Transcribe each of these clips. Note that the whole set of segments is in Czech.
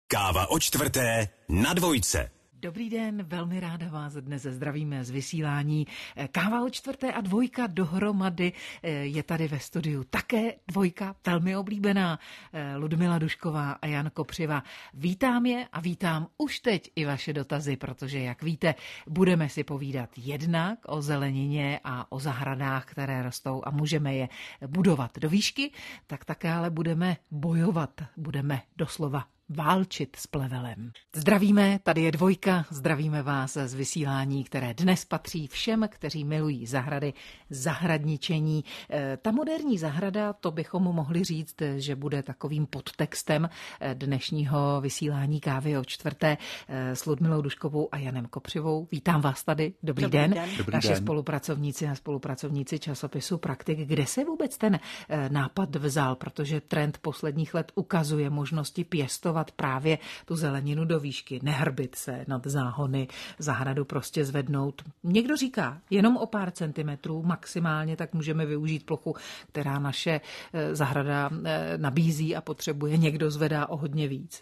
Káva o čtvrté na Dvojce. Dobrý den, velmi ráda vás dnes zdravíme z vysílání. Káva o čtvrté a Dvojka dohromady je tady ve studiu. Také Dvojka, velmi oblíbená, Ludmila Dušková a Jan Kopřiva. Vítám je a vítám už teď i vaše dotazy, protože, jak víte, budeme si povídat jednak o zelenině a o zahradách, které rostou a můžeme je budovat do výšky, tak také ale budeme bojovat, budeme doslova válčit s plevelem. Zdravíme, tady je Dvojka, zdravíme vás z vysílání, které dnes patří všem, kteří milují zahrady, zahradničení. Ta moderní zahrada, to bychom mohli říct, že bude takovým podtextem dnešního vysílání Kávy o čtvrté s Ludmilou Duškovou a Janem Kopřivou. Vítám vás tady, dobrý den. Naše spolupracovníci a spolupracovníci časopisu Praktik. Kde se vůbec ten nápad vzal, protože trend posledních let ukazuje možnosti pěstovat právě tu zeleninu do výšky, nehrbit se nad záhony, zahradu prostě zvednout. Někdo říká, jenom o pár centimetrů maximálně, tak můžeme využít plochu, která naše zahrada nabízí a potřebuje. Někdo zvedá o hodně víc.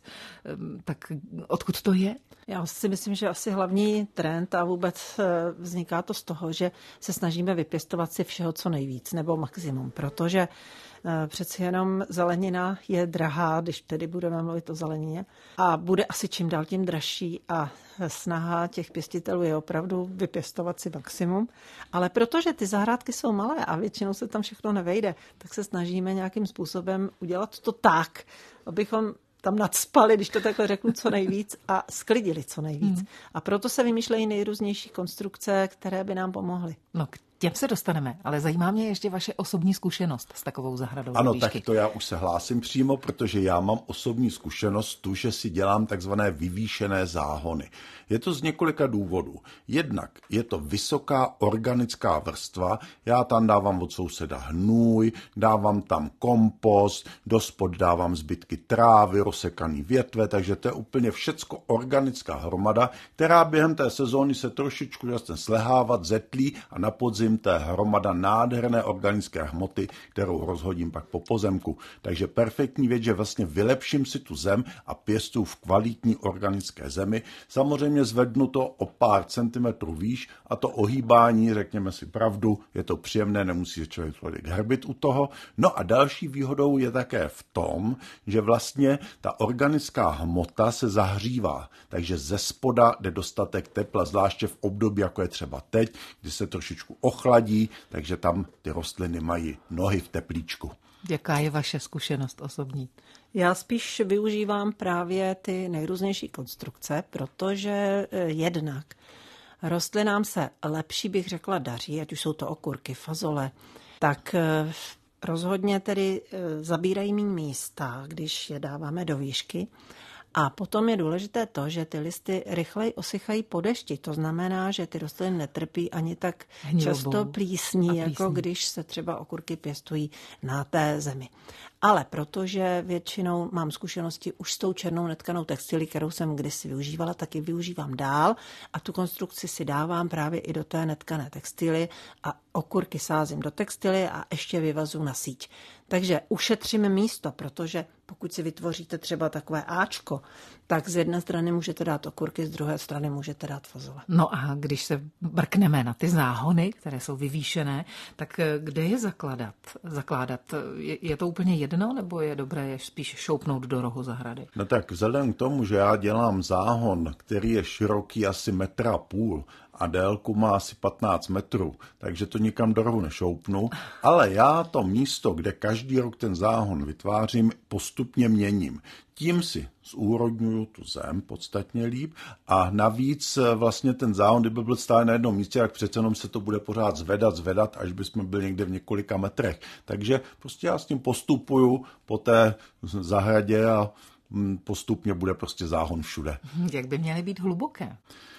Tak odkud to je? Já si myslím, že asi hlavní trend a vůbec vzniká to z toho, že se snažíme vypěstovat si všeho co nejvíc nebo maximum, protože přeci jenom zelenina je drahá, když tedy budeme mluvit o zelenině, a bude asi čím dál tím dražší a snaha těch pěstitelů je opravdu vypěstovat si maximum. Ale protože ty zahrádky jsou malé a většinou se tam všechno nevejde, tak se snažíme nějakým způsobem udělat to tak, abychom tam nadspali, když to takhle řeknu, co nejvíc a sklidili co nejvíc. A proto se vymýšlejí nejrůznější konstrukce, které by nám pomohly. No, k těm se dostaneme, ale zajímá mě ještě vaše osobní zkušenost s takovou zahradou. Ano, tak to já už se hlásím přímo, protože já mám osobní zkušenost tu, že si dělám takzvané vyvýšené záhony. Je to z několika důvodů. Jednak je to vysoká organická vrstva, já tam dávám od souseda hnůj, dávám tam kompost, dospod dávám zbytky trávy, rozsekaný větve, takže to je úplně všecko organická hromada, která během té sezóny se trošičku slehávat, zetlí a na podzim to je hromada nádherné organické hmoty, kterou rozhodím pak po pozemku. Takže perfektní věc, že vlastně vylepším si tu zem a pěstuju v kvalitní organické zemi. Samozřejmě zvednu to o pár centimetrů výš a to ohýbání, řekněme si pravdu, je to příjemné, nemusí se člověk hrbit u toho. No a další výhodou je také v tom, že vlastně ta organická hmota se zahřívá, takže ze spoda jde dostatek tepla, zvláště v období, jako je třeba teď, kdy se trošičku ochladí, takže tam ty rostliny mají nohy v teplíčku. Jaká je vaše zkušenost osobní? Já spíš využívám právě ty nejrůznější konstrukce, protože jednak rostlinám se lepší, bych řekla, daří, ať už jsou to okurky, fazole, tak rozhodně tedy zabírají méně místa, když je dáváme do výšky. A potom je důležité to, že ty listy rychleji osychají po dešti. To znamená, že ty rostliny netrpí ani tak často plísní, jako když se třeba okurky pěstují na té zemi. Ale protože většinou mám zkušenosti už s tou černou netkanou textilí, kterou jsem kdysi využívala, tak ji využívám dál a tu konstrukci si dávám právě i do té netkané textily a okurky sázím do textily a ještě vyvazu na síť. Takže ušetříme místo, protože pokud si vytvoříte třeba takové áčko, tak z jedné strany můžete dát okurky, z druhé strany můžete dát fazole. No a když se brkneme na ty záhony, které jsou vyvýšené, tak kde je zakládat? Je to úplně jedno, nebo je dobré je spíš šoupnout do rohu zahrady? No tak vzhledem k tomu, že já dělám záhon, který je široký asi 1,5 m a délku má asi 15 metrů, takže to nikam do rohu nešoupnu, ale já to místo, kde každý rok ten záhon vytvářím, postupně měním. Tím si zúrodňuju tu zem podstatně líp a navíc vlastně ten záhon, kdyby byl stále na jednom místě, tak přece jenom se to bude pořád zvedat, až bychom byli někde v několika metrech. Takže prostě já s tím postupuju po té zahradě a postupně bude prostě záhon všude. Jak by měly být hluboké?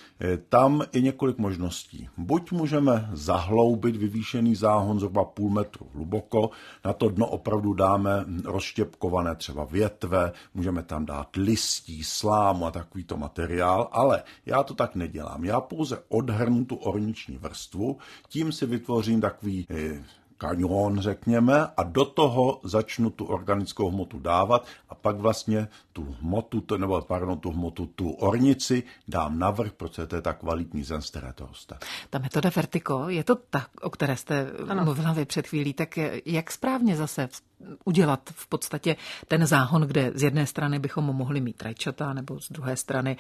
Tam je několik možností. Buď můžeme zahloubit vyvýšený záhon zhruba 0,5 metru hluboko, na to dno opravdu dáme rozštěpkované třeba větve, můžeme tam dát listí, slámu a takovýto materiál, ale já to tak nedělám. Já pouze odhrnu tu orniční vrstvu, tím si vytvořím takový kaňon, řekněme, a do toho začnu tu organickou hmotu dávat a pak vlastně tu ornici dám navrch, protože to je ta kvalitní zem, z které to roste. Ta metoda Vertico, je to ta, o které jste mluvila vy před chvílí, tak jak správně zase udělat v podstatě ten záhon, kde z jedné strany bychom mohli mít rajčata, nebo z druhé strany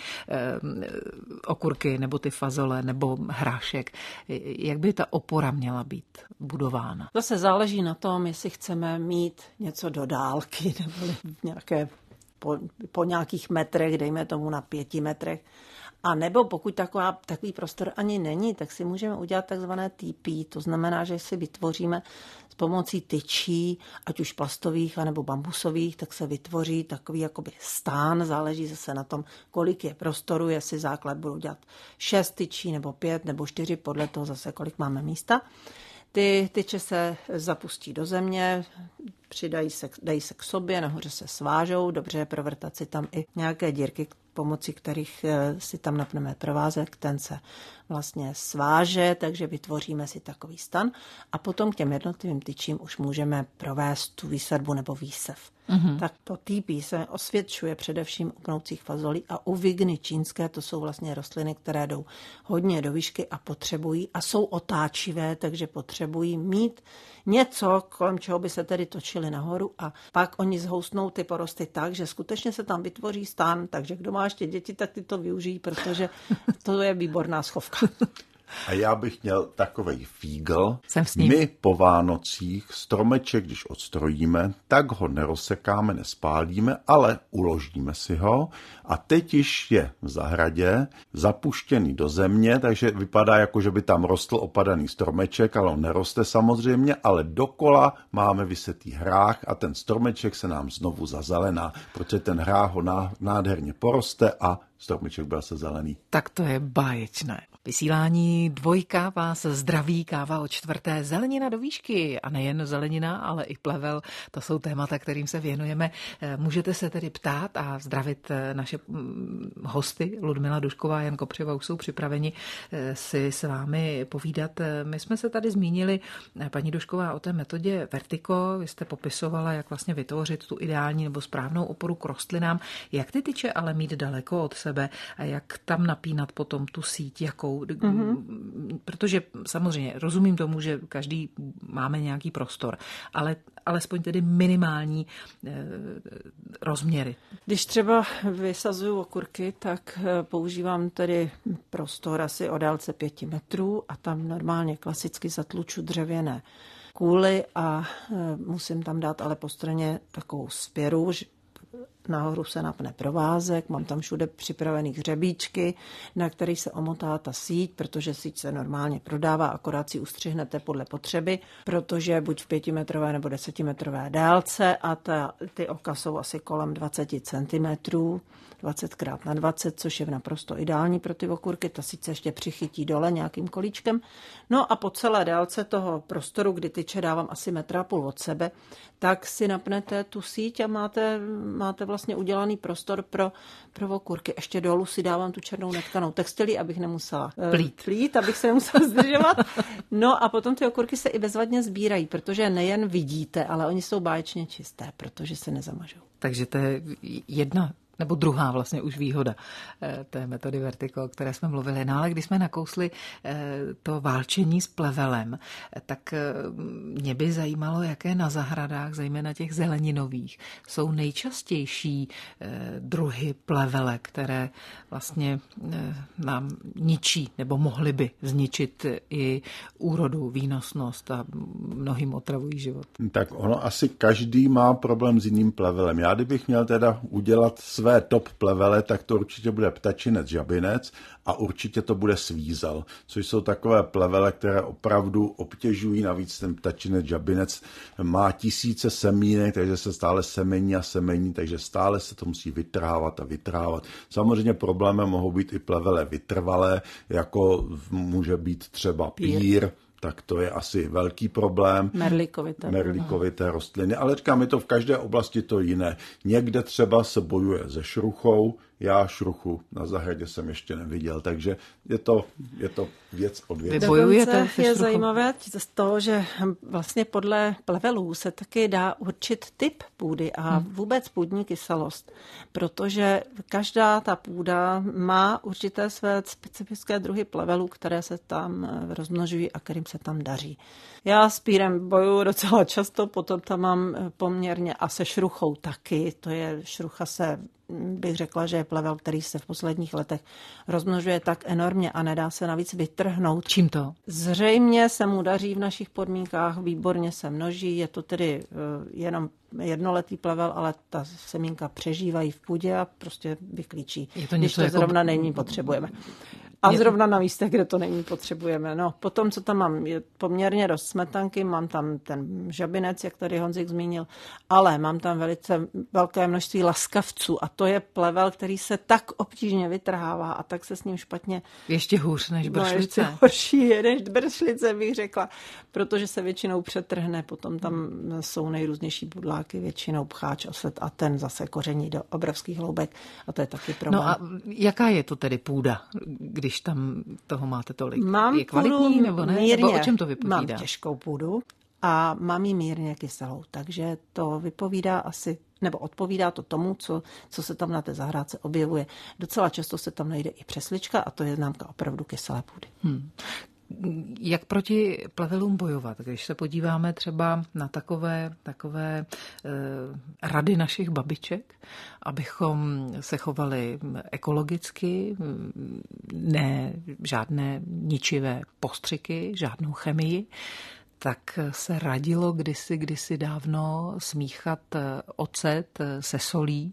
okurky, nebo ty fazole, nebo hrášek. Jak by ta opora měla být budována? Zase záleží na tom, jestli chceme mít něco do dálky, nebo nějaké po nějakých metrech, dejme tomu na 5 metrech. A nebo pokud takový prostor ani není, tak si můžeme udělat takzvané TP, to znamená, že si vytvoříme s pomocí tyčí, ať už plastových, anebo bambusových, tak se vytvoří takový jakoby stán, záleží zase na tom, kolik je prostoru, jestli základ budou dělat 6 tyčí, nebo 5, nebo 4, podle toho zase, kolik máme místa. Ty tyče se zapustí do země, dají se k sobě, nahoře se svážou, dobře je provrtat si tam i nějaké dírky, pomocí kterých si tam napneme provázek, ten se vlastně sváže, takže vytvoříme si takový stan a potom k těm jednotlivým tyčím už můžeme provést tu výsadbu nebo výsev. Tak to TP se osvědčuje především u pnoucích fazolí a u vigny čínské, to jsou vlastně rostliny, které jdou hodně do výšky a potřebují a jsou otáčivé, takže potřebují mít něco, kolem čeho by se tedy točili nahoru a pak oni zhoustnou ty porosty tak, že skutečně se tam vytvoří stán, takže kdo má ještě děti, tak ty to využijí, protože to je výborná schovka. A já bych měl takovej fígl. My po Vánocích stromeček, když odstrojíme, tak ho nerozsekáme, nespálíme, ale uložíme si ho. A teď již je v zahradě, zapuštěný do země, takže vypadá jako, že by tam rostl opadaný stromeček, ale on neroste samozřejmě, ale dokola máme vysetý hrách a ten stromeček se nám znovu zazelená, protože ten hrách ho nádherně poroste a stromeček byl se zelený. Tak to je báječné. Vysílání Dvojka vás zdraví, káva o 4. Zelenina do výšky a nejen zelenina, ale i plevel. To jsou témata, kterým se věnujeme. Můžete se tedy ptát a zdravit naše hosty. Ludmila Dušková a Jan Kopřiva už jsou připraveni si s vámi povídat. My jsme se tady zmínili, paní Dušková, o té metodě Vertico. Vy jste popisovala, jak vlastně vytvořit tu ideální nebo správnou oporu k rostlinám. Jak ty tyče ale mít daleko od sebe a jak tam napínat potom tu síť, jakou. Protože samozřejmě rozumím tomu, že každý máme nějaký prostor, ale alespoň tedy minimální rozměry. Když třeba vysazuju okurky, tak používám tedy prostor asi o délce 5 metrů a tam normálně klasicky zatluču dřevěné kůly a musím tam dát ale po straně takovou spěru, nahoru se napne provázek, mám tam všude připravený hřebíčky, na který se omotá ta síť, protože síť se normálně prodává, akorát si ustřihnete podle potřeby, protože buď v 5metrové nebo 10metrové délce a ty oka jsou asi kolem 20 cm, 20x20, což je naprosto ideální pro ty okurky, ta síť se ještě přichytí dole nějakým kolíčkem. No a po celé délce toho prostoru, kdy tyče dávám asi 1,5 metru od sebe, tak si napnete tu síť a máte vlastně udělaný prostor pro okurky. Ještě dolů si dávám tu černou netkanou textilí, abych nemusela plít, abych se nemusela zdržovat. No a potom ty okurky se i bezvadně sbírají, protože nejen vidíte, ale oni jsou báječně čisté, protože se nezamažou. Takže to je jedna nebo druhá vlastně už výhoda té metody Vertico, o které jsme mluvili. No ale když jsme nakousli to válčení s plevelem, tak mě by zajímalo, jaké na zahradách, zejména těch zeleninových, jsou nejčastější druhy plevele, které vlastně nám ničí nebo mohly by zničit i úrodu, výnosnost a mnohým otravují život. Tak ono asi každý má problém s jiným plevelem. Já kdybych měl teda udělat své top plevele, tak to určitě bude ptačinec, žabinec a určitě to bude svízel, což jsou takové plevele, které opravdu obtěžují. Navíc ten ptačinec, žabinec má tisíce semínek, takže se stále semení a semení, takže stále se to musí vytrhávat a vytrhávat. Samozřejmě problémem mohou být i plevele vytrvalé, jako může být třeba pír, tak to je asi velký problém. Merlikovité rostliny. Ale říkám, je to v každé oblasti to jiné. Někde třeba se bojuje se šruchou, Já šruchu na zahradě jsem ještě neviděl, takže je to věc od věci. Vy bojujete je zajímavé z toho, že vlastně podle plevelů se taky dá určit typ půdy a vůbec půdní kyselost, protože každá ta půda má určité své specifické druhy plevelů, které se tam rozmnožují a kterým se tam daří. Já s pírem bojuju docela často, potom tam mám poměrně a se šruchou taky. Šrucha bych řekla, že je plevel, který se v posledních letech rozmnožuje tak enormně a nedá se navíc vytrhnout. Čím to? Zřejmě se mu daří v našich podmínkách, výborně se množí, je to tedy jenom jednoletý plevel, ale ta semínka přežívají v půdě a prostě vyklíčí. Je to když to zrovna není, potřebujeme. A zrovna na místech, kde to není, potřebujeme. No, potom, co tam mám, je poměrně dost smetanky, mám tam ten žabinec, jak tady Honzik zmínil, ale mám tam velice velké množství laskavců a to je plevel, který se tak obtížně vytrhává a tak se s ním špatně... Ještě hůř než bršlice. No, ještě horší je než bršlice, bych řekla, protože se většinou přetrhne, potom tam jsou nejrůznější budláky, většinou pcháč, oslet a ten zase koření do obrovských hloubek a to je taky problém. No a jaká je to tedy půda, když tam toho máte tolik? Mám je kvalitní nebo ne? Mírně, nebo o čem to vypovídá? Mám těžkou půdu a mám ji mírně kyselou, takže to vypovídá asi, nebo odpovídá to tomu, co se tam na té zahrádce objevuje. Docela často se tam najde i přeslička a to je známka opravdu kyselé půdy. Jak proti plevelům bojovat? Když se podíváme třeba na takové rady našich babiček, abychom se chovali ekologicky, ne žádné ničivé postřiky, žádnou chemii, tak se radilo kdysi dávno smíchat ocet se solí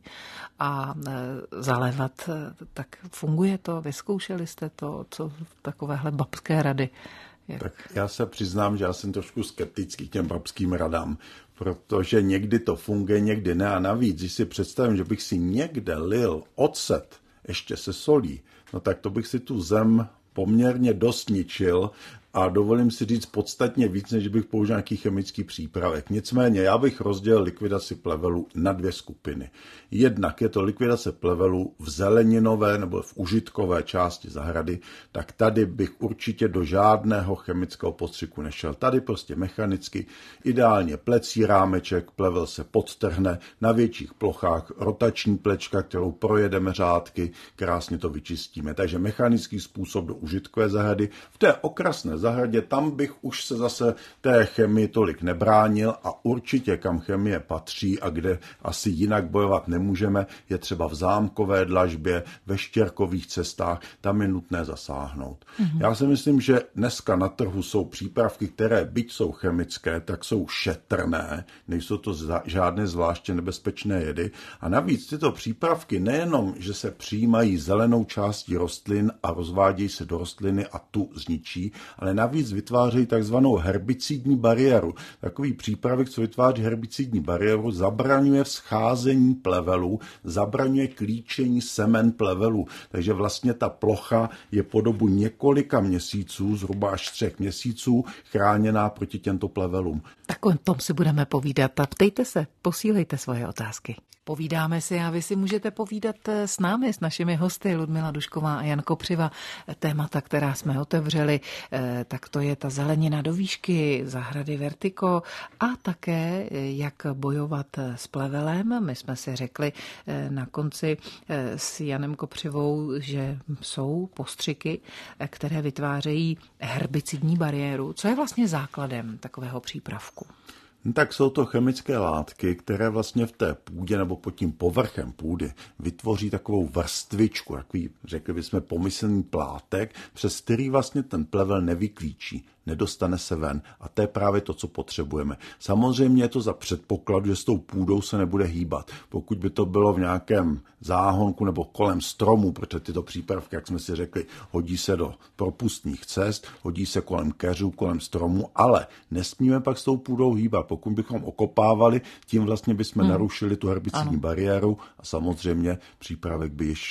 a zalévat. Tak funguje to? Vyzkoušeli jste to? Co takovéhle babské rady? Tak já se přiznám, že já jsem trošku skeptický k těm babským radám, protože někdy to funguje, někdy ne. A navíc, když si představím, že bych si někde lil ocet ještě se solí, no tak to bych si tu zem poměrně dost ničil a dovolím si říct podstatně víc, než bych použil nějaký chemický přípravek. Nicméně já bych rozdělil likvidaci plevelů na dvě skupiny. Jednak je to likvidace plevelů v zeleninové nebo v užitkové části zahrady, tak tady bych určitě do žádného chemického postřiku nešel. Tady prostě mechanicky, ideálně plecí rámeček, plevel se podtrhne, na větších plochách rotační plečka, kterou projedeme řádky, krásně to vyčistíme. Takže mechanický způsob do užitkové zahrady. V té okrasné zahradě, tam bych už se zase té chemii tolik nebránil a určitě kam chemie patří a kde asi jinak bojovat nemůžeme, je třeba v zámkové dlažbě, ve štěrkových cestách, tam je nutné zasáhnout. Já si myslím, že dneska na trhu jsou přípravky, které byť jsou chemické, tak jsou šetrné, nejsou to žádné zvláště nebezpečné jedy a navíc tyto přípravky nejenom, že se přijímají zelenou částí rostlin a rozvádějí se do rostliny a tu zničí, ale navíc vytvářejí takzvanou herbicidní bariéru. Takový přípravek, co vytváří herbicidní bariéru, zabraňuje vzcházení plevelů, zabraňuje klíčení semen plevelů. Takže vlastně ta plocha je po dobu několika měsíců, zhruba až 3 měsíců, chráněná proti těmto plevelům. Tak o tom si budeme povídat a ptejte se, posílejte svoje otázky. Povídáme si a vy si můžete povídat s námi, s našimi hosty Ludmila Dušková a Jan Kopřiva. Témata, která jsme otevřeli, tak to je ta zelenina do výšky, zahrady vertiko a také jak bojovat s plevelem. My jsme si řekli na konci s Janem Kopřivou, že jsou postřiky, které vytvářejí herbicidní bariéru. Co je vlastně základem takového přípravku? No tak jsou to chemické látky, které vlastně v té půdě nebo pod tím povrchem půdy vytvoří takovou vrstvičku, takový, řekli bychom, pomyslný plátek, přes který vlastně ten plevel nevyklíčí, nedostane se ven a to je právě to, co potřebujeme. Samozřejmě je to za předpokladu, že s tou půdou se nebude hýbat. Pokud by to bylo v nějakém záhonku nebo kolem stromů, protože tyto přípravky, jak jsme si řekli, hodí se do propustných cest, hodí se kolem keřů, kolem stromů, ale nesmíme pak s tou půdou hýbat. Pokud bychom okopávali, tím vlastně bychom narušili tu herbicidní bariéru a samozřejmě přípravek by již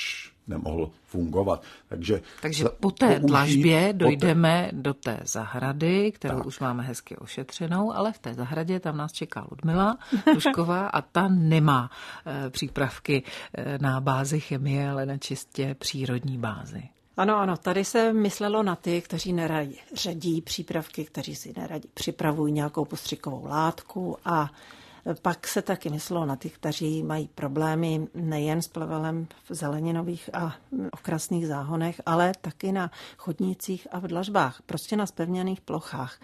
nemohl fungovat. Takže po té dlažbě dojdeme do té zahrady, kterou už máme hezky ošetřenou, ale v té zahradě tam nás čeká Ludmila Dušková a ta nemá přípravky na bázi chemie, ale na čistě přírodní bázi. Ano, tady se myslelo na ty, kteří neradi ředí přípravky, kteří si neradi připravují nějakou postřikovou látku a pak se taky myslelo na ty, kteří mají problémy nejen s plevelem v zeleninových a okrasných záhonech, ale taky na chodnících a v dlažbách, prostě na zpevněných plochách.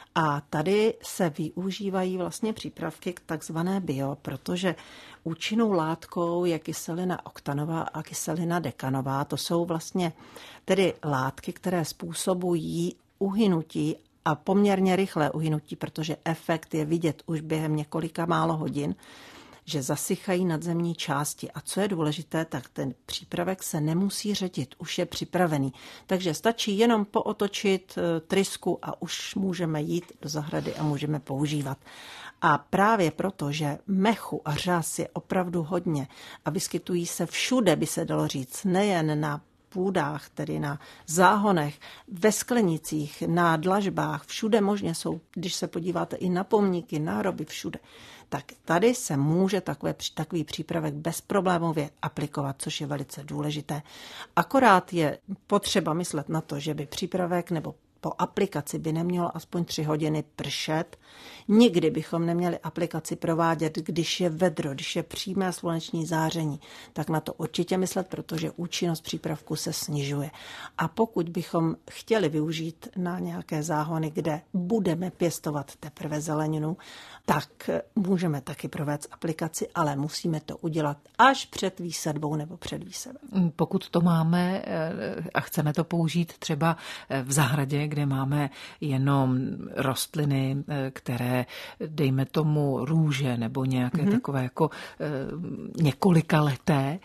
A tady se využívají vlastně přípravky takzvané bio, protože účinnou látkou je kyselina oktanová a kyselina dekanová. To jsou vlastně tedy látky, které způsobují uhynutí a poměrně rychlé uhynutí, protože efekt je vidět už během několika málo hodin, že zasychají nadzemní části. A co je důležité, tak ten přípravek se nemusí ředit, už je připravený. Takže stačí jenom pootočit trysku a už můžeme jít do zahrady a můžeme používat. A právě proto, že mechu a řas je opravdu hodně a vyskytují se všude, by se dalo říct, nejen na půdách, tedy na záhonech, ve sklenicích, na dlažbách, všude možně jsou, když se podíváte i na pomníky, na hroby, všude. Tak tady se může takový přípravek bezproblémově aplikovat, což je velice důležité. Akorát je potřeba myslet na to, že by přípravek nebo po aplikaci by nemělo aspoň 3 hodiny pršet. Nikdy bychom neměli aplikaci provádět, když je vedro, když je přímé sluneční záření. Tak na to určitě myslet, protože účinnost přípravku se snižuje. A pokud bychom chtěli využít na nějaké záhony, kde budeme pěstovat teprve zeleninu, tak můžeme taky provést aplikaci, ale musíme to udělat až před výsadbou nebo před výsevem. Pokud to máme a chceme to použít třeba v zahradě, kde máme jenom rostliny, které, dejme tomu, růže nebo nějaké takové jako několikaleté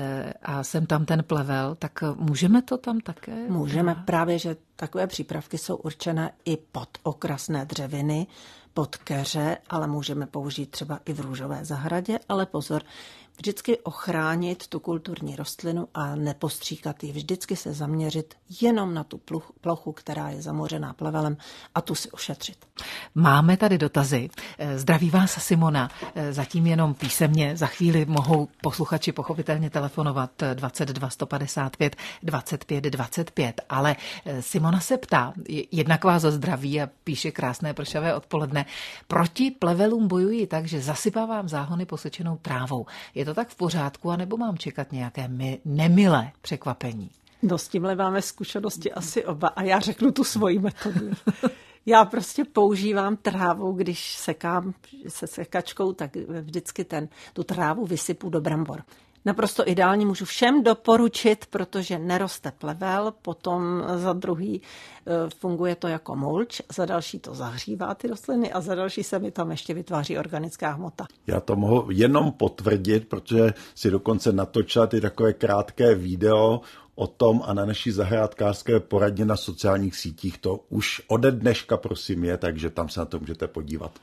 a sem tam ten plevel, tak můžeme to tam také? Můžeme, právě, že takové přípravky jsou určené i pod okrasné dřeviny, pod keře, ale můžeme použít třeba i v růžové zahradě, ale pozor, vždycky ochránit tu kulturní rostlinu a nepostříkat ji. Vždycky se zaměřit jenom na tu plochu, která je zamořená plevelem a tu si ošetřit. Máme tady dotazy. Zdraví vás Simona. Zatím jenom písemně. Za chvíli mohou posluchači pochopitelně telefonovat 22 155 25 25. Ale Simona se ptá, jednak vás za zdraví a píše krásné pršavé odpoledne. Proti plevelům bojuji tak, že zasypávám záhony posečenou trávou. Je to tak v pořádku, anebo mám čekat nějaké nemilé překvapení? No s tímhle máme zkušenosti asi oba a já řeknu tu svoji metodu. Já prostě používám trávu, když sekám se sekačkou, tak vždycky tu trávu vysypu do brambor. Naprosto ideální, můžu všem doporučit, protože neroste plevel, potom za druhý funguje to jako mulč, za další to zahřívá ty rostliny a za další se mi tam ještě vytváří organická hmota. Já to mohu jenom potvrdit, protože si dokonce natočila ty takové krátké video o tom a na naší zahrádkářské poradně na sociálních sítích to už ode dneška prosím je, takže tam se na to můžete podívat.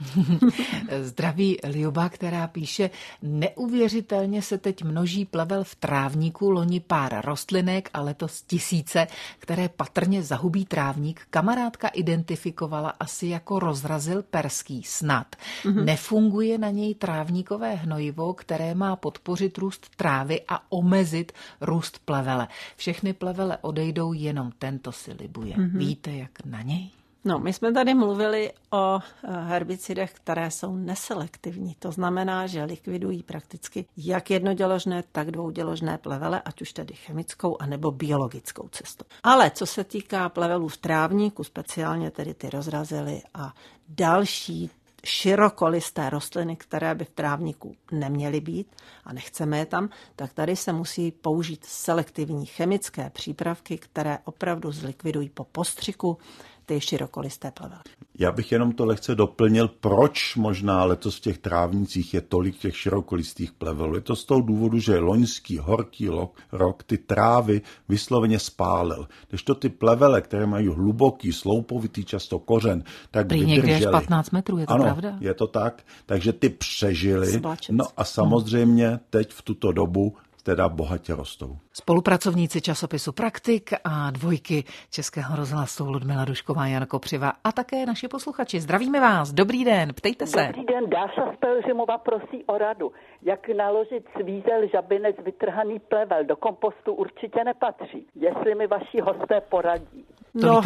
Zdraví Ljuba, která píše, neuvěřitelně se teď množí plevel v trávníku, loni pár rostlinek a letos tisíce, které patrně zahubí trávník. Kamarádka identifikovala asi jako rozrazil perský snad. Nefunguje na něj trávníkové hnojivo, které má podpořit růst trávy a omezit růst plevele. Všechny plevele odejdou, jenom tento si libuje. Víte, jak na něj? No, my jsme tady mluvili o herbicidech, které jsou neselektivní. To znamená, že likvidují prakticky jak jednoděložné, tak dvouděložné plevele, ať už tedy chemickou, anebo biologickou cestou. Ale co se týká plevelů v trávníku, speciálně tedy ty rozrazily a další širokolisté rostliny, které by v trávníku neměly být a nechceme je tam, tak tady se musí použít selektivní chemické přípravky, které opravdu zlikvidují po postřiku ty širokolisté plevely. Já bych jenom to lehce doplnil, proč možná letos v těch trávnicích je tolik těch širokolistých plevelů. Je to z toho důvodu, že loňský horký rok ty trávy vysloveně spálil. Kdežto ty plevele, které mají hluboký, sloupovitý často kořen, tak vydržely. Někdy až 15 metrů, je to pravda? Ano, je to tak. Takže ty přežily. No a samozřejmě teď v tuto dobu teda bohatě rostou. Spolupracovníci časopisu Praktik a dvojky Českého rozhlasu Ludmila Dušková, Jan Kopřiva a také naši posluchači. Zdravíme vás, dobrý den, ptejte se. Dobrý den, Dáša z Pelhřimova prosí o radu. Jak naložit svízel, žabinec, vytrhaný plevel do kompostu určitě nepatří. Jestli mi vaši hosté poradí. No,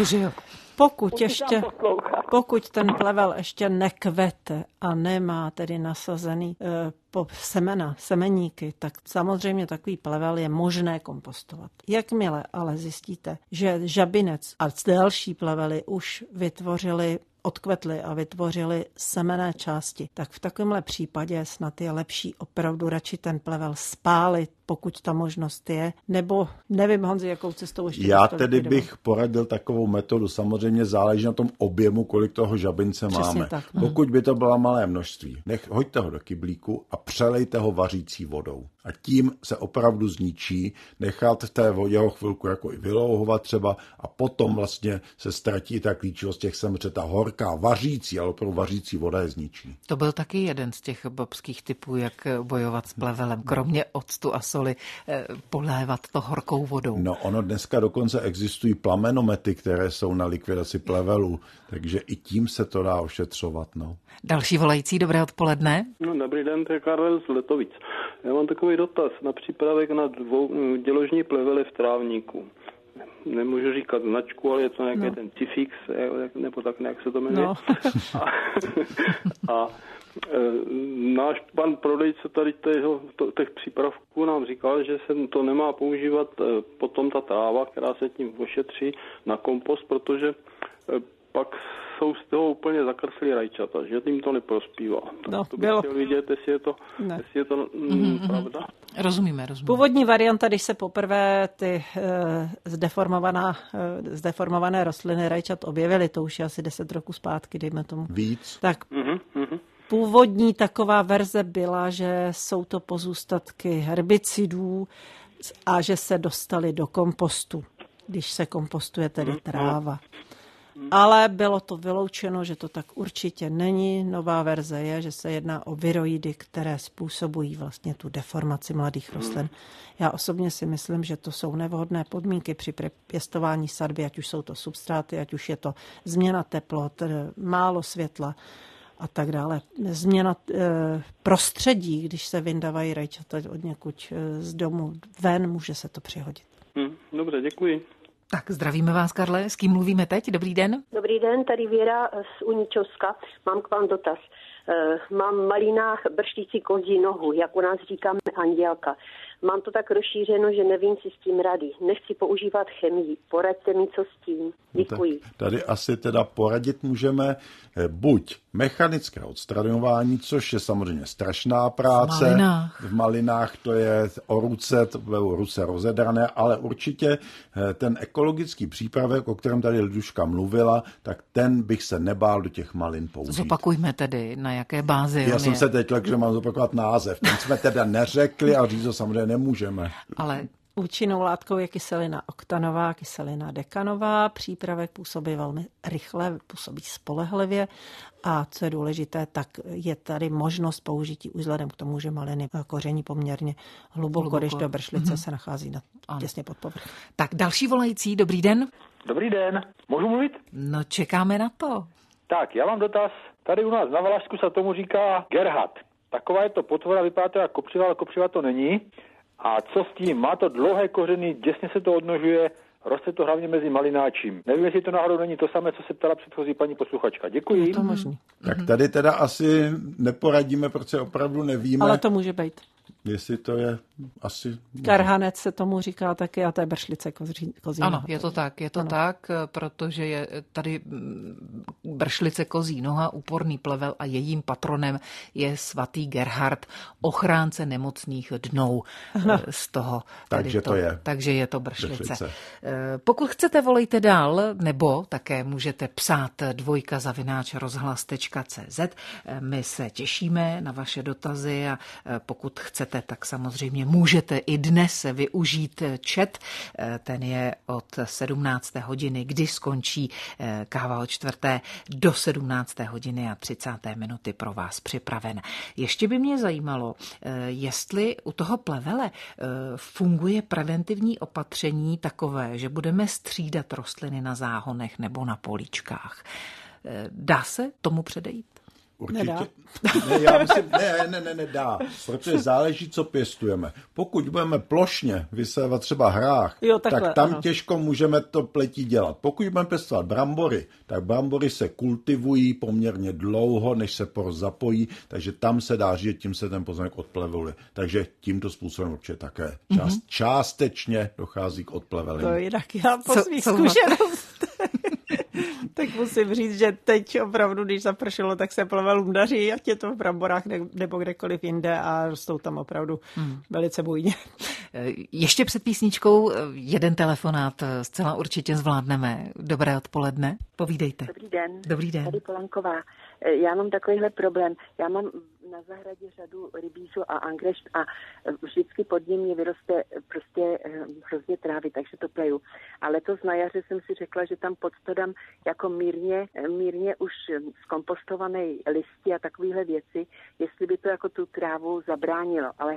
pokud ten plevel ještě nekvete a nemá tedy nasazený semeníky, tak samozřejmě takový plevel je možné kompostovat. Jakmile ale zjistíte, že žabinec a další plevely už odkvetly a vytvořili semenné části, tak v takovémhle případě snad je lepší opravdu radši ten plevel spálit, pokud ta možnost je, nebo nevím, Honzi, jakou cestou ještě. Já tedy bych poradil takovou metodu. Samozřejmě záleží na tom objemu, kolik toho žabince máme. Tak. Pokud by to byla malé množství, hoďte ho do kyblíku a přelejte ho vařící vodou. A tím se opravdu zničí, nechat v té vodě ho chvilku jako i vylouhovat třeba a potom vlastně se ztratí ta klíčivost těch semře, ta horká vařící, ale opravdu vařící voda je zničí. To byl taky jeden z těch bobských typů, jak bojovat s plevelem, kromě octu a soli, polévat to horkou vodou. No ono dneska dokonce existují plamenomety, které jsou na likvidaci plevelů, takže i tím se to dá ošetřovat. No. Další volající, dobré odpoledne. No, dobrý den, to je Karel z Letovic. Já mám takový dotaz na přípravek na děložní plevely v trávníku. Nemůžu říkat značku, ale je to nějaký ten Cifix, nebo tak nějak se to jmenuje. No. A náš pan prodejce tady těch přípravků nám říkal, že se to nemá používat potom ta tráva, která se tím ošetří na kompost, protože pak jsou z toho úplně zakrslí rajčata, že tím to neprospívá. To bych chtěl vidět, jestli je to pravda. Rozumíme. Původní varianta, když se poprvé ty zdeformované rostliny rajčat objevily, to už je asi 10 roků zpátky, dejme tomu. Víc. Tak původní taková verze byla, že jsou to pozůstatky herbicidů a že se dostaly do kompostu, když se kompostuje tedy tráva. Ale bylo to vyloučeno, že to tak určitě není. Nová verze je, že se jedná o viroidy, které způsobují vlastně tu deformaci mladých rostlin. Já osobně si myslím, že to jsou nevhodné podmínky při pěstování sadby, ať už jsou to substráty, ať už je to změna teplot, málo světla a tak dále. Změna prostředí, když se vyndávají rajčata od někud z domu ven, může se to přihodit. Dobře, děkuji. Tak zdravíme vás, Karle. S kým mluvíme teď? Dobrý den. Dobrý den, tady Věra z Uničovska. Mám k vám dotaz. Mám v malinách brštící kozí nohu, jak u nás říkáme andělka. Mám to tak rozšířeno, že nevím si s tím rady. Nechci používat chemii. Poraďte mi, co s tím. Děkuji. Tady asi teda poradit můžeme buď mechanické odstraňování, což je samozřejmě strašná práce. V malinách to je o ruce, to budou ruce rozedrané, ale určitě ten ekologický přípravek, o kterém tady Liduška mluvila, tak ten bych se nebál do těch malin použít. Zopakujme tedy, na jaké bázi. Já jsem se teď lekl, že mám zopakovat název. Ten jsme teda neřekli a říct to samozřejmě nemůžeme. Ale účinnou látkou je kyselina oktanová, kyselina dekanová. Přípravek působí velmi rychle, působí spolehlivě a co je důležité, tak je tady možnost použití už vzhledem k tomu, že maliny koření poměrně hluboko, když do bršlice se nachází těsně pod povrchem. Tak další volající, dobrý den. Dobrý den, můžu mluvit? No čekáme na to. Tak, já mám dotaz. Tady u nás na Valašsku se tomu říká gerhat. Taková je to potvora, vypadá to jako kopřiva, ale kopřiva to není. A co s tím? Má to dlouhé kořeny, těsně se to odnožuje, roste to hlavně mezi malináčím. Nevím, jestli to náhodou není to samé, co se ptala předchozí paní posluchačka. Děkuji. Je to možný. Tak tady teda asi neporadíme, protože opravdu nevíme. Ale to může být. Jestli to je asi... Karhanec se tomu říká taky a to je bršlice kozí. Ano, je to tak, protože je tady bršlice kozí noha, úporný plevel a jejím patronem je svatý Gerhard, ochránce nemocných dnou. Z toho. Takže je to bršlice. Pokud chcete, volejte dál, nebo také můžete psát dvojka@rozhlas.cz. My se těšíme na vaše dotazy a pokud chcete chcete, tak samozřejmě můžete i dnes využít chat. Ten je od 17. hodiny, kdy skončí káva od 4. do 17. hodiny a 30. minuty pro vás připraven. Ještě by mě zajímalo, jestli u toho plevele funguje preventivní opatření takové, že budeme střídat rostliny na záhonech nebo na políčkách. Dá se tomu předejít? Určitě. Nedá. Ne, já myslím, nedá, protože záleží, co pěstujeme. Pokud budeme plošně vysévat třeba hrách, takhle, tak tam ano. těžko můžeme to pletí dělat. Pokud budeme pěstovat brambory, tak brambory se kultivují poměrně dlouho, než se porost zapojí, takže tam se dá říct, tím se ten pozemek odpleveluje. Takže tímto způsobem určitě také částečně dochází k odplevelení. To jinak já po svých zkušenostech. Tak musím říct, že teď opravdu, když zapršelo, tak se plevelům daří, ať je to v bramborách nebo kdekoliv jinde a rostou tam opravdu velice bujně. Ještě před písničkou jeden telefonát zcela určitě zvládneme. Dobré odpoledne, povídejte. Dobrý den. Dobrý den. Tady Polanková. Já mám takovýhle problém. Já mám na zahradě řadu rybízu a angrešt a vždycky pod ním mě vyroste prostě hrozně trávy, takže to pleju. A letos na jaře jsem si řekla, že tam pod to dám jako mírně už zkompostované listy a takovéhle věci, jestli by to jako tu trávu zabránilo, ale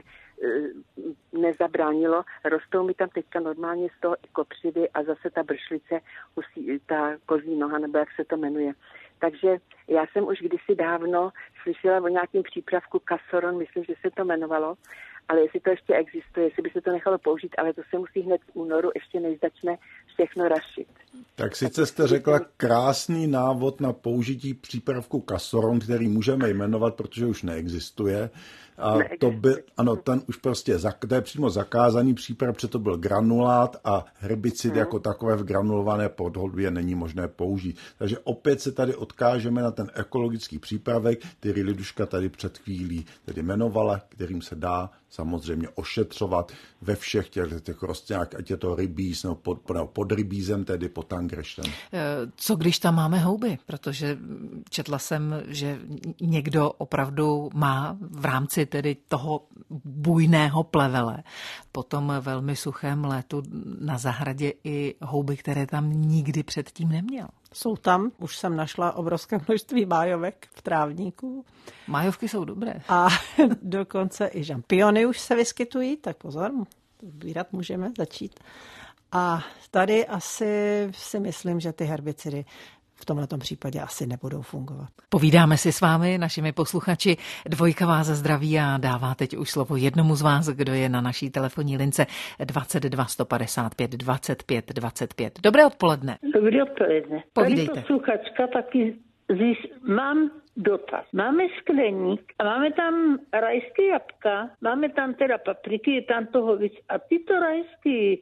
nezabránilo. Rostou mi tam teďka normálně z toho kopřivy a zase ta bršlice, ta kozí noha, nebo jak se to jmenuje. Takže já jsem už kdysi dávno slyšela o nějakém přípravku Kasoron, myslím, že se to jmenovalo, ale jestli to ještě existuje, jestli by se to nechalo použít, ale to se musí hned v únoru, ještě než začne všechno rašit. Tak sice jste řekla krásný návod na použití přípravku Kasoron, který můžeme jmenovat, protože už neexistuje. A to by, ano, ten už prostě, to je přímo zakázaný příprav, protože to byl granulát a herbicid jako takové v granulované podhodbě není možné použít. Takže opět se tady odkážeme na ten ekologický přípravek, který Liduška tady před chvílí tedy jmenovala, kterým se dá samozřejmě ošetřovat ve všech těch rostlinách, ať je to rybíz nebo pod rybízem, tedy pod angreštem. Co když tam máme houby? Protože četla jsem, že někdo opravdu má v rámci tedy toho bujného plevele po tom velmi suchém létu na zahradě i houby, které tam nikdy předtím neměl. Jsou tam, už jsem našla obrovské množství májovek v trávníku. Májovky jsou dobré. A dokonce i žampiony už se vyskytují, tak pozor, sbírat můžeme začít. A tady asi si myslím, že ty herbicidy v tomhletom případě asi nebudou fungovat. Povídáme si s vámi, našimi posluchači. Dvojka vás zdraví a dává teď už slovo jednomu z vás, kdo je na naší telefonní lince 22 155 25 25. Dobré odpoledne. Dobré odpoledne. Povídejte. Tady posluchačka taky mám dotaz. Máme skleník a máme tam rajské jabka, máme tam teda papriky, je tam toho víc. A tyto rajské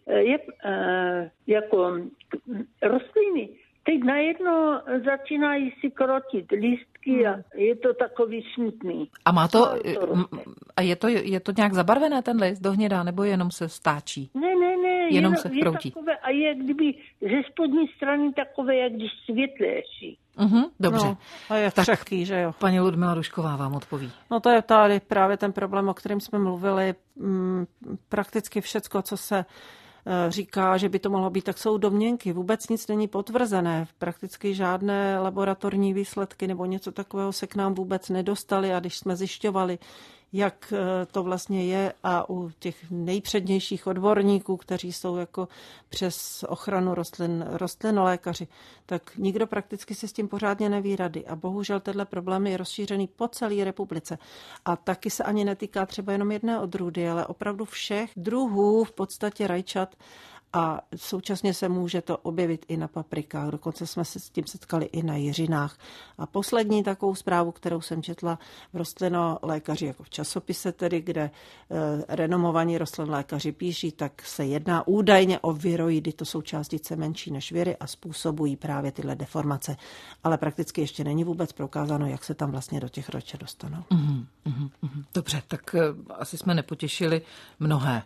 jako rostliny teď najednou začínají si krotit lístky a je to takový smutný. A je to nějak zabarvené ten list do hněda, nebo jenom se stáčí? Ne, jenom se kroutí. Takové, a je kdyby ze spodní strany takové, jak když světlejší. Dobře. No, a je křehký, že jo. Paní Ludmila Dušková vám odpoví. No to je tady právě ten problém, o kterém jsme mluvili. Prakticky všecko, co se říká, že by to mohlo být, tak jsou domněnky. Vůbec nic není potvrzené. Prakticky žádné laboratorní výsledky nebo něco takového se k nám vůbec nedostaly a když jsme zjišťovali, jak to vlastně je a u těch nejpřednějších odborníků, kteří jsou jako přes ochranu rostlinolékaři, tak nikdo prakticky si s tím pořádně neví rady. A bohužel tenhle problém je rozšířený po celé republice. A taky se ani netýká třeba jenom jedné odrůdy, ale opravdu všech druhů v podstatě rajčat. A současně se může to objevit i na paprikách. Dokonce jsme se s tím setkali i na jiřinách. A poslední takovou zprávu, kterou jsem četla v rostlinolékaři, jako v časopise tedy, kde renomovaní rostlinolékaři píší, tak se jedná údajně o viroidy. To jsou částice menší než viry a způsobují právě tyhle deformace. Ale prakticky ještě není vůbec prokázáno, jak se tam vlastně do těch rajčat dostanou. Dobře, tak asi jsme nepotěšili mnohé.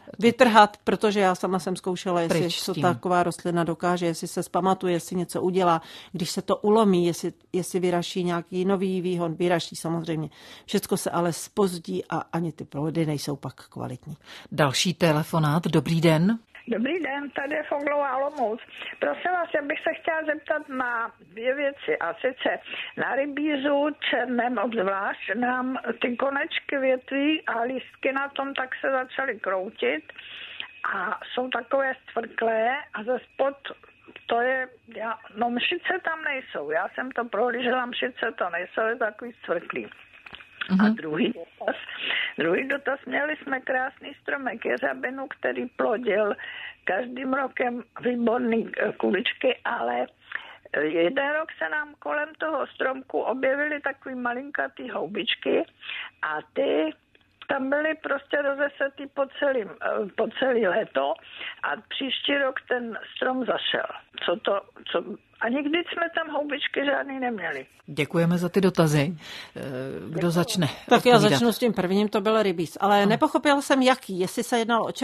vytrhat, protože já sama jsem zkoušela, jestli co tím. taková rostlina dokáže, jestli se zpamatuje, jestli něco udělá, když se to ulomí, jestli vyraší nějaký nový výhon, vyraší samozřejmě. Všecko se ale zpozdí a ani ty plody nejsou pak kvalitní. Další telefonát, dobrý den. Dobrý den, tady je Foglová Olomouc. Prosím vás, já bych se chtěla zeptat na dvě věci. A sice na rybízu černém obzvlášť nám ty konečky větví a lístky na tom tak se začaly kroutit a jsou takové stvrklé a ze spod to je, mšice tam nejsou. Já jsem to prohlížela, mšice to nejsou, je takový stvrklý. A druhý dotaz, měli jsme krásný stromek jeřabinu, který plodil každým rokem výborný kuličky, ale jeden rok se nám kolem toho stromku objevily takový malinkatý houbičky a ty tam byly prostě rozesetý po celý léto a příští rok ten strom zašel. A nikdy jsme tam houbičky žádný neměli. Děkujeme za ty dotazy. Kdo začne? Tak já začnu s tím prvním, to byl rybíz. Ale nepochopila jsem jaký, jestli se jednalo o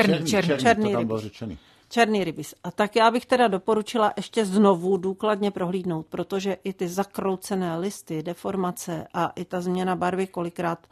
černý rybíz. A tak já bych teda doporučila ještě znovu důkladně prohlídnout, protože i ty zakroucené listy, deformace a i ta změna barvy kolikrát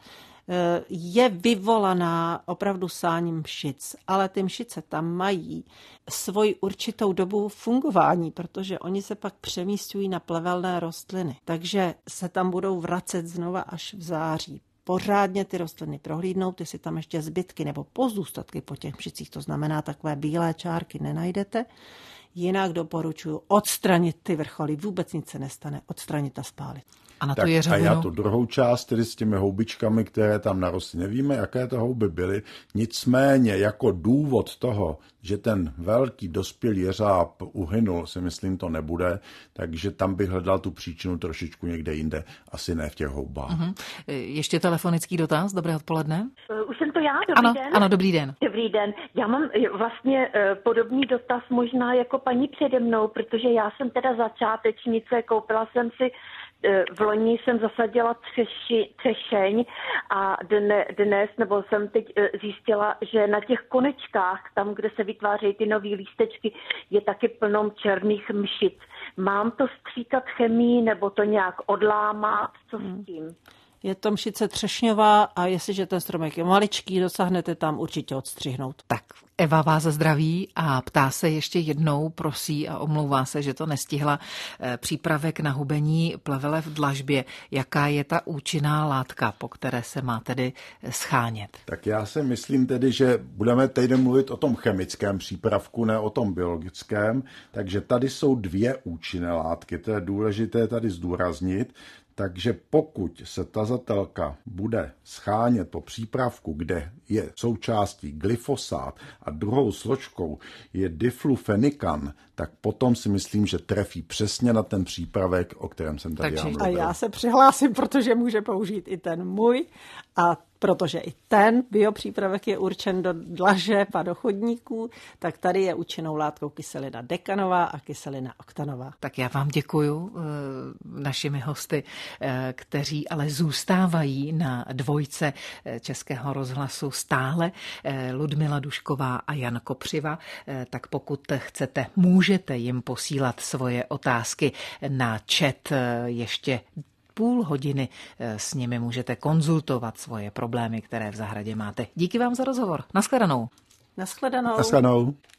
je vyvolaná opravdu sáním mšic, ale ty mšice tam mají svoji určitou dobu fungování, protože oni se pak přemístují na plevelné rostliny, takže se tam budou vracet znova až v září. Pořádně ty rostliny prohlídnout, jestli tam ještě zbytky nebo pozůstatky po těch mšicích, to znamená takové bílé čárky, nenajdete. Jinak doporučuji odstranit ty vrcholy, vůbec nic se nestane, odstranit a spálit. A já tu druhou část, tedy s těmi houbičkami, které tam narostly, nevíme, jaké to houby byly, nicméně jako důvod toho, že ten velký dospělý jeřáb uhynul, si myslím, to nebude, takže tam bych hledal tu příčinu trošičku někde jinde, asi ne v těch houbách. Ještě telefonický dotaz, dobré odpoledne. Už jsem to já, dobrý den. Ano, dobrý den. Dobrý den, já mám vlastně podobný dotaz možná jako paní přede mnou, protože já jsem teda začátečnice, koupila jsem si v loni jsem zasadila třešeň a dnes, nebo jsem teď zjistila, že na těch konečkách, tam, kde se vytvářejí ty nový lístečky, je taky plno černých mšic. Mám to stříkat chemií nebo to nějak odlámat? Co s tím? Je to mšice třešňová a jestliže ten stromek je maličký, dosáhnete tam určitě odstřihnout. Tak Eva vás zdraví a ptá se ještě jednou, prosí a omlouvá se, že to nestihla, přípravek na hubení plevele v dlažbě. Jaká je ta účinná látka, po které se má tedy schánět? Tak já si myslím tedy, že budeme teď mluvit o tom chemickém přípravku, ne o tom biologickém, takže tady jsou dvě účinné látky, to je důležité tady zdůraznit. Takže pokud se tazatelka bude schánět po přípravku, kde je součástí glyfosát a druhou složkou je diflufenikan, tak potom si myslím, že trefí přesně na ten přípravek, o kterém jsem tady mluvil. A já se přihlásím, protože může použít i ten můj a protože i ten biopřípravek je určen do dlažeb a do chodníků, tak tady je účinnou látkou kyselina dekanová a kyselina oktanová. Tak já vám děkuju, našimi hosty, kteří ale zůstávají na dvojce Českého rozhlasu stále, Ludmila Dušková a Jan Kopřiva, tak pokud chcete, můžete jim posílat svoje otázky na chat ještě půl hodiny s nimi můžete konzultovat svoje problémy, které v zahradě máte. Díky vám za rozhovor. Naschledanou. Naschledanou. Naschledanou.